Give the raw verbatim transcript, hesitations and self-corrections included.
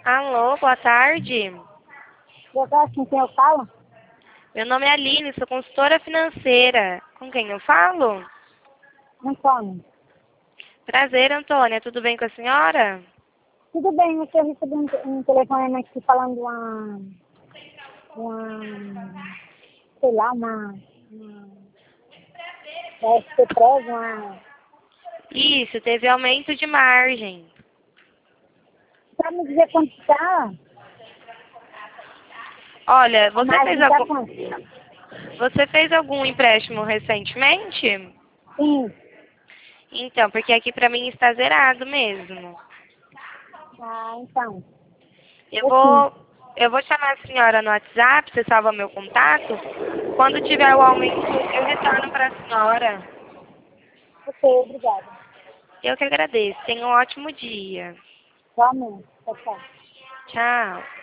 Alô, boa tarde. Eu gosto com quem eu falo? Meu nome é Aline, sou consultora financeira. Com quem eu falo? Antônio. Prazer, Antônia. Tudo bem com a senhora? Tudo bem, mas eu recebi um, um telefonema aqui falando uma, uma, sei lá, uma, uma S P Press, uma, Isso, teve aumento de margem. para me dizer quanto está, Olha, a você fez margem está algum, quanto? você fez algum empréstimo recentemente? Sim. Então, porque aqui pra mim está zerado mesmo. Ah, então, Eu eu sim. vou, eu vou chamar a senhora no WhatsApp, você salva meu contato. Quando tiver o aumento, eu retorno para a senhora. Ok, obrigada. Eu que agradeço. Tenha um ótimo dia. Realmente, tchau, tchau. Tchau.